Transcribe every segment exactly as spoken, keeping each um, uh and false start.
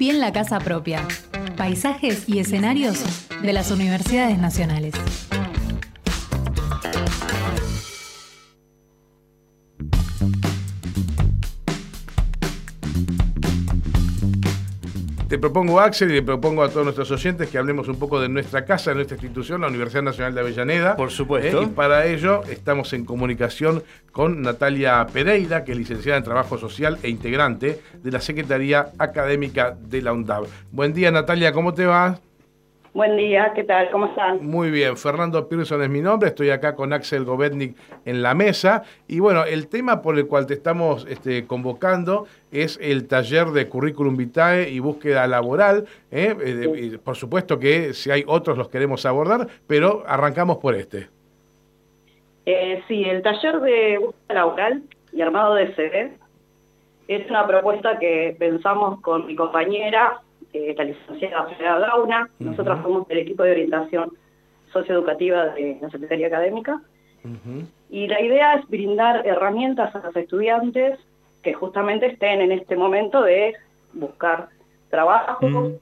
pie en la casa propia. Paisajes y escenarios de las universidades nacionales. Te propongo, Axel, y le propongo a todos nuestros oyentes que hablemos un poco de nuestra casa, de nuestra institución, la Universidad Nacional de Avellaneda. Por supuesto. Eh, y para ello estamos en comunicación con Natalia Pereira, que es licenciada en Trabajo Social e integrante de la Secretaría Académica de la UNDAB. Buen día, Natalia, ¿cómo te va? Buen día, ¿qué tal? ¿Cómo están? Muy bien, Fernando Pearson es mi nombre, estoy acá con Axel Govetnik en la mesa. Y bueno, el tema por el cual te estamos este, convocando es el taller de Currículum Vitae y búsqueda laboral. ¿eh? Sí. Por supuesto que si hay otros los queremos abordar, pero arrancamos por este. Eh, sí, el taller de búsqueda laboral y armado de C V es una propuesta que pensamos con mi compañera, Eh, la licenciada Federa Gauna. Uh-huh. Nosotros somos del equipo de orientación socioeducativa de la Secretaría Académica. Uh-huh. Y la idea es brindar herramientas a los estudiantes que justamente estén en este momento de buscar trabajo uh-huh.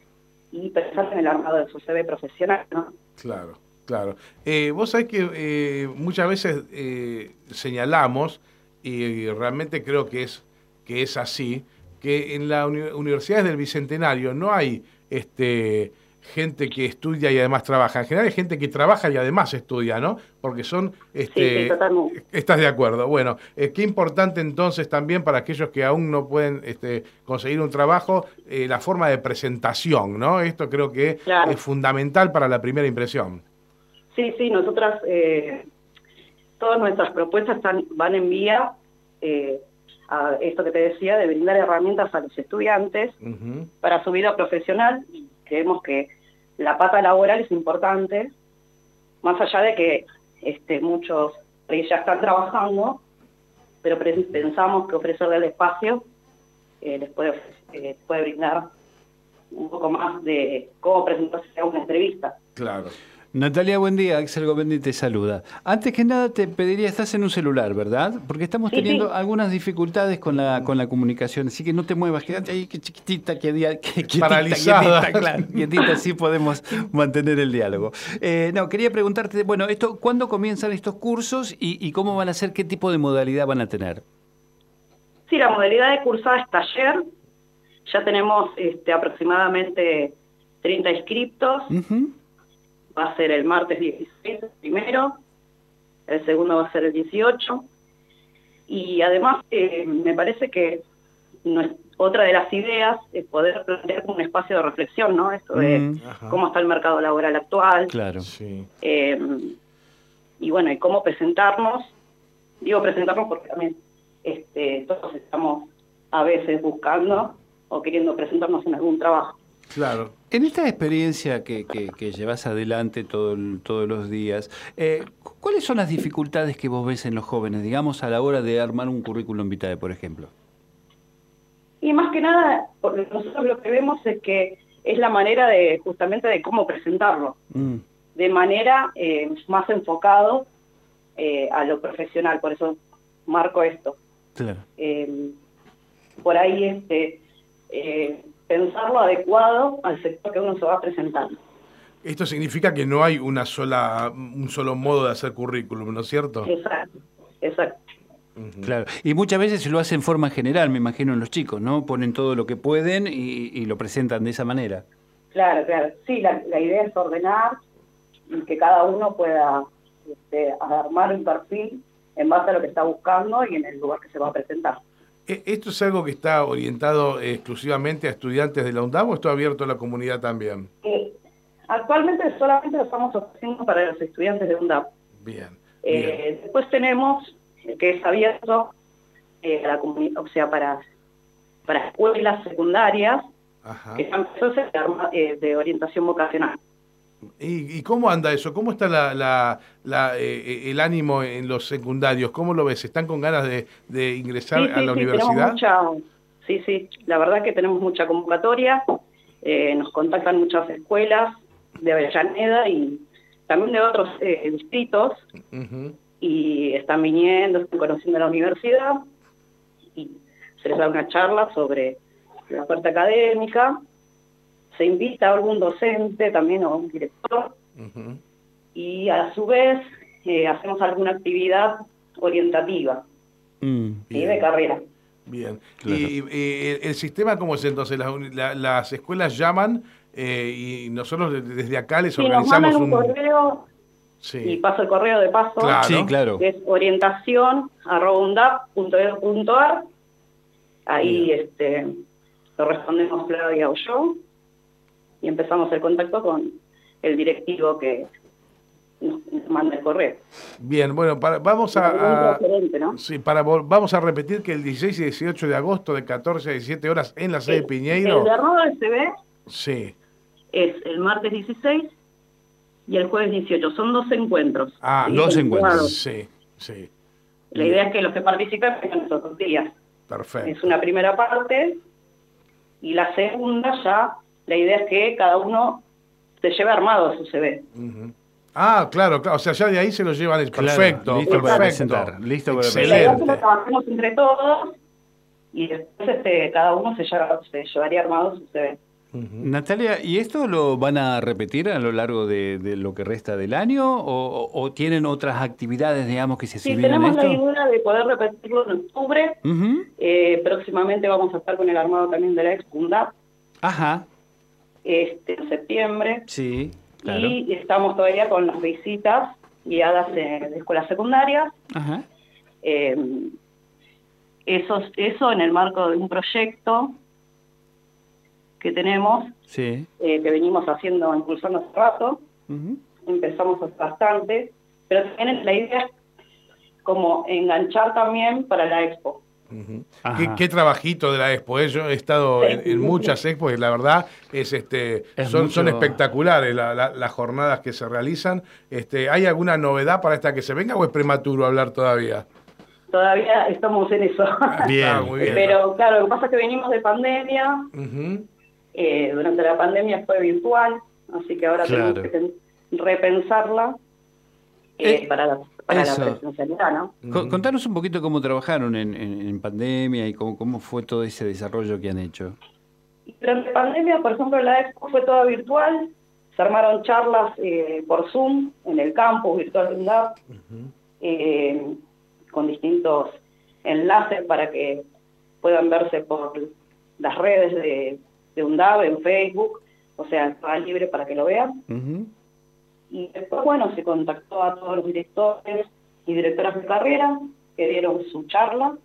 y pensar en el armado de su C V profesional, ¿no? Claro, claro. Eh, vos sabés que eh, muchas veces eh, señalamos, y realmente creo que es, que es así, que en las uni- universidades del Bicentenario no hay este, gente que estudia y además trabaja. En general hay gente que trabaja y además estudia, ¿no? Porque son... Este, sí, sí, totalmente. ¿Estás de acuerdo? Bueno, eh, qué importante entonces también para aquellos que aún no pueden este, conseguir un trabajo, eh, la forma de presentación, ¿no? Esto creo que claro. es fundamental para la primera impresión. Sí, sí, nosotras, eh, todas nuestras propuestas están, van en vía... Eh, a esto que te decía, de brindar herramientas a los estudiantes uh-huh. para su vida profesional. Creemos que la pata laboral es importante, más allá de que este, muchos ya están trabajando, pero pensamos que ofrecerle el espacio eh, les puede, eh, puede brindar un poco más de cómo presentarse a una entrevista. Claro. Natalia, buen día. Axel Govetnik te saluda. Antes que nada te pediría, estás en un celular, ¿verdad? Porque estamos sí, teniendo sí. algunas dificultades con la con la comunicación, así que no te muevas, quédate ahí, que chiquitita, que, que quietita, paralizada. Quietita, claro, quietita, así podemos mantener el diálogo. Eh, no, quería preguntarte, bueno, esto, ¿cuándo comienzan estos cursos y, y cómo van a ser, qué tipo de modalidad van a tener? Sí, la modalidad de cursada es taller. Ya tenemos este, aproximadamente treinta inscriptos. Uh-huh. Va a ser el martes dieciséis, el primero, el segundo va a ser el dieciocho, y además eh, me parece que no es, otra de las ideas es poder plantear un espacio de reflexión, ¿no? Esto de mm, cómo está el mercado laboral actual, claro, sí. eh, y bueno, y cómo presentarnos, digo presentarnos porque también este, todos estamos a veces buscando o queriendo presentarnos en algún trabajo. Claro. En esta experiencia que, que, que llevas adelante todo el, todos los días, eh, ¿cuáles son las dificultades que vos ves en los jóvenes, digamos, a la hora de armar un currículum vitae, por ejemplo? Y más que nada, porque nosotros lo que vemos es que es la manera de justamente de cómo presentarlo, mm. de manera eh, más enfocado eh, a lo profesional, por eso marco esto. Claro. Eh, por ahí este... Eh, pensarlo adecuado al sector que uno se va a presentar. Esto significa que no hay una sola, un solo modo de hacer currículum, ¿no es cierto? Exacto, exacto. Uh-huh. Claro, y muchas veces se lo hace en forma general, me imagino, en los chicos, ¿no? Ponen todo lo que pueden y, y lo presentan de esa manera. Claro, claro. Sí, la, la idea es ordenar y que cada uno pueda este, armar un perfil en base a lo que está buscando y en el lugar que se va a presentar. ¿Esto es algo que está orientado exclusivamente a estudiantes de la UNDAB o está abierto a la comunidad también? Eh, actualmente solamente lo estamos ofreciendo para los estudiantes de UNDAB. Bien. Eh, bien. Después tenemos que es abierto eh, a la comunidad, o sea, para, para escuelas secundarias. Ajá. Que están de, de orientación vocacional. ¿Y, ¿Y cómo anda eso? ¿Cómo está la, la, la, eh, el ánimo en los secundarios? ¿Cómo lo ves? ¿Están con ganas de, de ingresar sí, sí, a la sí, universidad? Mucha, sí, sí, la verdad que tenemos mucha convocatoria, eh, nos contactan muchas escuelas de Avellaneda y también de otros eh, distritos, uh-huh. y están viniendo, están conociendo la universidad y se les da una charla sobre la oferta académica, se invita a algún docente también o un director, uh-huh. y a su vez eh, hacemos alguna actividad orientativa, mm, ¿sí? de carrera. Bien. Claro. ¿Y, y el sistema cómo es entonces? Las, la, las escuelas llaman eh, y nosotros desde acá les sí, organizamos nos mandan un un... correo, sí. y paso el correo de paso, claro. Sí, claro. que es orientación arroba undap punto edu punto ar. Ahí Bien. este lo respondemos Claudia o yo y empezamos el contacto con el directivo que nos manda el correo. Bien, bueno, para, vamos a, a ¿no? sí, para vamos a repetir que el dieciséis y dieciocho de agosto de catorce a diecisiete horas en la sede el, Piñeiro. El de Arroba del C B sí. es el martes dieciséis y el jueves dieciocho. Son dos encuentros. Ah, ¿sí? dos encuentros. Sí, sí. La idea es que los que participen vengan esos dos días. Perfecto. Es una primera parte y la segunda ya, la idea es que cada uno se lleve armado su C V. Uh-huh. Ah, claro, claro, o sea, ya de ahí se lo llevan, es perfecto, claro, listo perfecto. para presentar, listo para presentar. La idea es que lo trabajemos entre todos y después este, cada uno se, lleva, se llevaría armado su C V. Uh-huh. Natalia, ¿y esto lo van a repetir a lo largo de, de lo que resta del año o, o tienen otras actividades, digamos, que se sí, asimilan tenemos a esto? la idea de poder repetirlo en octubre. Uh-huh. Eh, próximamente vamos a estar con el armado también de la Expo undap. Ajá. Este, en septiembre. Sí. Claro. Y estamos todavía con las visitas guiadas de, de escuelas secundarias. Ajá. Eh, eso, eso en el marco de un proyecto que tenemos, sí. eh, que venimos haciendo, impulsando hace rato. Uh-huh. Empezamos hace bastante, pero también la idea es como enganchar también para la Expo. Uh-huh. ¿Qué, qué trabajito de la Expo, ¿eh? Yo he estado sí, en, en muchas sí. Expos y la verdad es este es son, mucho... son espectaculares la, la, las jornadas que se realizan. Este, ¿hay alguna novedad para esta que se venga o es prematuro hablar todavía? Todavía estamos en eso. Bien, ah, muy bien. Pero claro, lo que pasa es que venimos de pandemia, uh-huh. eh, durante la pandemia fue virtual, así que ahora claro. tenemos que repensarla eh, eh, para la para Eso. la presencialidad, ¿no? C- contanos un poquito cómo trabajaron en, en, en pandemia y cómo, cómo fue todo ese desarrollo que han hecho. Durante pandemia, por ejemplo, la Expo fue toda virtual, se armaron charlas eh, por Zoom en el campus virtual de undap, uh-huh. eh, con distintos enlaces para que puedan verse por las redes de, de undap, en Facebook, o sea, está libre para que lo vean. Uh-huh. Y después, bueno, se contactó a todos los directores y directoras de carrera que dieron su charla,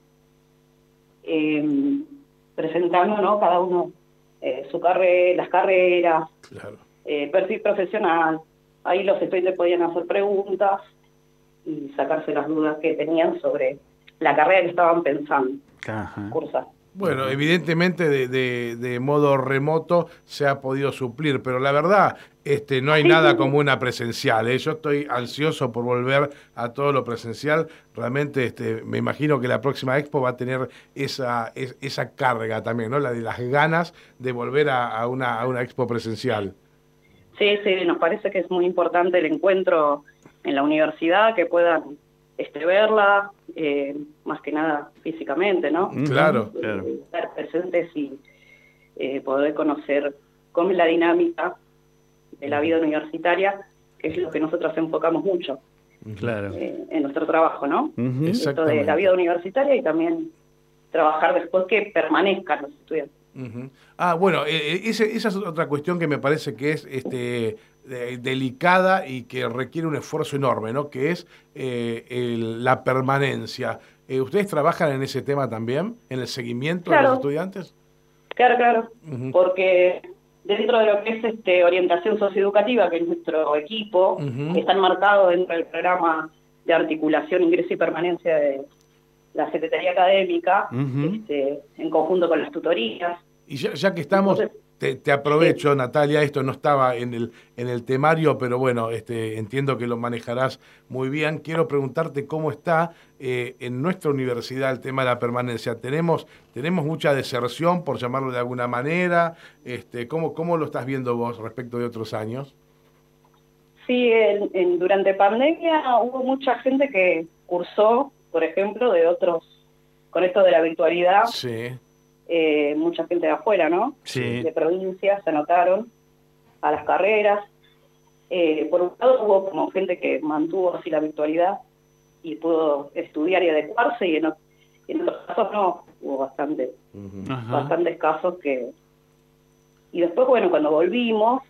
eh, presentando, ¿no? Cada uno eh, su carrera, las carreras, claro. eh, perfil profesional. Ahí los estudiantes podían hacer preguntas y sacarse las dudas que tenían sobre la carrera que estaban pensando Ajá. cursar. Bueno, evidentemente de, de, de modo remoto se ha podido suplir, pero la verdad este, no hay sí, nada sí. como una presencial. ¿eh? Yo estoy ansioso por volver a todo lo presencial. Realmente este, me imagino que la próxima Expo va a tener esa, es, esa carga también, ¿no? La de las ganas de volver a, a, una, a una Expo presencial. Sí, sí, nos parece que es muy importante el encuentro en la universidad, que puedan este, verla, eh, más que nada físicamente, ¿no? Claro, eh, claro. Estar presentes y eh, poder conocer cómo es la dinámica de la vida universitaria, que es lo que nosotros enfocamos mucho claro. eh, en nuestro trabajo, ¿no? Uh-huh. Esto de la vida universitaria y también trabajar después que permanezcan los estudiantes. Uh-huh. Ah, bueno, eh, ese, esa es otra cuestión que me parece que es este de, delicada y que requiere un esfuerzo enorme, ¿no? Que es eh, el, la permanencia. Eh, ¿Ustedes trabajan en ese tema también, en el seguimiento claro. de los estudiantes? Claro, claro, uh-huh. porque dentro de lo que es este orientación socioeducativa, que es nuestro equipo, uh-huh. están marcados dentro del programa de articulación, ingreso y permanencia de la Secretaría Académica, uh-huh. este, en conjunto con las tutorías. Y ya, ya que estamos, Entonces, te, te aprovecho, sí. Natalia, esto no estaba en el en el temario, pero bueno, este, entiendo que lo manejarás muy bien. Quiero preguntarte cómo está eh, en nuestra universidad el tema de la permanencia. ¿Tenemos tenemos mucha deserción, por llamarlo de alguna manera? Este, ¿cómo, ¿Cómo lo estás viendo vos respecto de otros años? Sí, en, en, durante pandemia hubo mucha gente que cursó, por ejemplo, de otros, con esto de la virtualidad, sí. eh, mucha gente de afuera, ¿no? Sí. De provincias se anotaron a las carreras. Eh, por un lado hubo como gente que mantuvo así la virtualidad y pudo estudiar y adecuarse, y en, en otros casos no, hubo bastante, Ujú. bastantes casos que... Y después, bueno, cuando volvimos,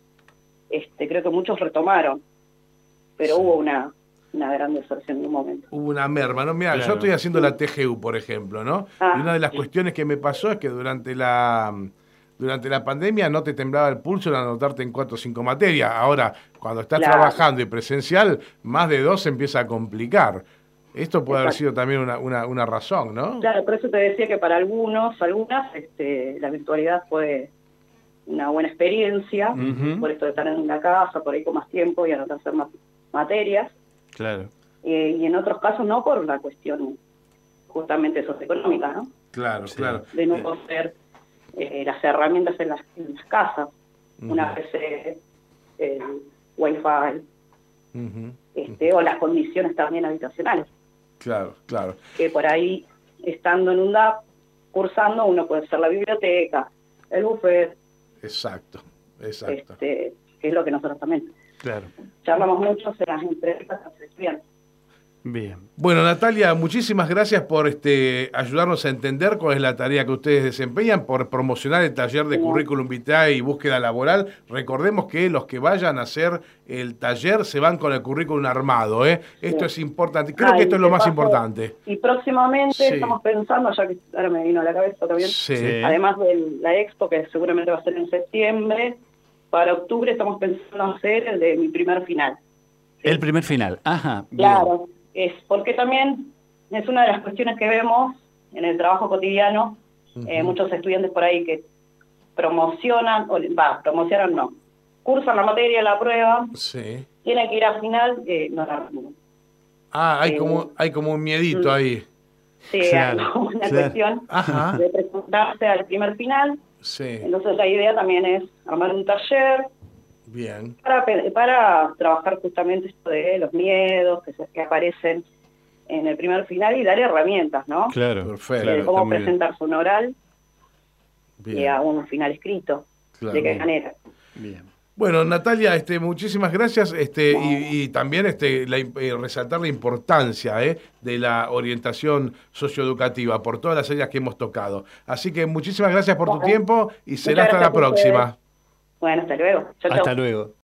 este, creo que muchos retomaron, pero Sí. hubo una, una gran deserción en un momento. Hubo una merma, ¿no? Mira, Claro. yo estoy haciendo la T G U, por ejemplo, ¿no? Ah, y una de las sí. cuestiones que me pasó es que durante la durante la pandemia no te temblaba el pulso en anotarte en cuatro o cinco materias. Ahora, cuando estás Claro. trabajando y presencial, más de dos se empieza a complicar. Esto puede haber Exacto. sido también una, una, una razón, ¿no? Claro, por eso te decía que para algunos, algunas, este, la virtualidad fue una buena experiencia, Ujú. por esto de estar en la casa, por ahí con más tiempo y anotarse más materias, Claro. eh, y en otros casos no, por la cuestión justamente socioeconómica, ¿no? Claro, Sí. claro. De no poseer eh, las herramientas en las, en las casas, una Ujú. P C, el wifi, Ujú. este, o las condiciones también habitacionales, Claro, claro. que por ahí, estando en un D A P, cursando, uno puede hacer la biblioteca, el buffet, Exacto, exacto. este, que es lo que nosotros también Claro. charlamos mucho en las empresas a los estudiantes. Bien. Bueno, Natalia, muchísimas gracias por este, ayudarnos a entender cuál es la tarea que ustedes desempeñan, por promocionar el taller de Bien. currículum vitae y búsqueda laboral. Recordemos que los que vayan a hacer el taller se van con el currículum armado, ¿eh? Esto Sí. es importante. Creo Ah, que y esto es lo de más paso, importante. Y próximamente Sí. estamos pensando, ya que ahora me vino a la cabeza también, Sí. Sí. además de la expo, que seguramente va a ser en septiembre, para octubre estamos pensando hacer el de mi primer final. El primer final. Ajá. Bien. Claro, es porque también es una de las cuestiones que vemos en el trabajo cotidiano, eh, Ujú. muchos estudiantes por ahí que promocionan, o va, promocionan no, cursan la materia, la prueba, Sí. tienen que ir al final, eh, no la reciben. Ah, hay Eh, como, hay como un miedito mm. ahí. Sí, Claro, hay como una claro. cuestión Ajá. de presentarse al primer final. Sí. Entonces la idea también es armar un taller Bien. para, pe- para trabajar justamente esto de los miedos que, se- que aparecen en el primer final y dar herramientas, ¿no? Claro. Perfecto. Claro, de está cómo muy bien. presentarse un oral y Bien. a un final escrito. Claro. ¿De qué manera? Bien. Bueno, Natalia, este, muchísimas gracias, este, y, y también este, la, im- eh, resaltar la importancia eh, de la orientación socioeducativa por todas las áreas que hemos tocado. Así que muchísimas gracias por tu Bueno, tiempo y será muchas hasta la gracias a ustedes. próxima. Bueno, hasta luego. Chau, chau. Hasta luego.